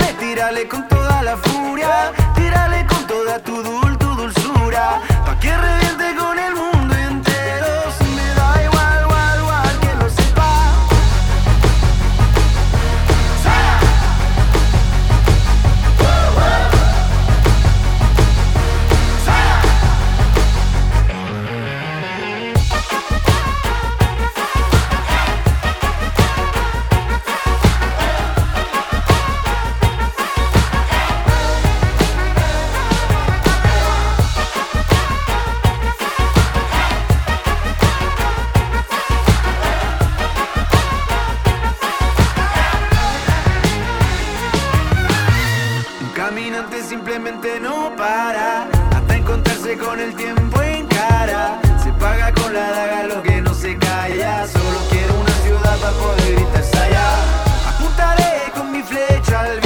tírale con toda la furia, tírale con toda tu dulzura, pa' que reviente con el mundo entero. Si me da igual, igual, igual, que lo sepa. ¡Sara! ¡Sara! Caminante simplemente no para hasta encontrarse con el tiempo en cara. Se paga con la daga lo que no se calla. Solo quiero una ciudad para poder gritar allá. Apuntaré con mi flecha al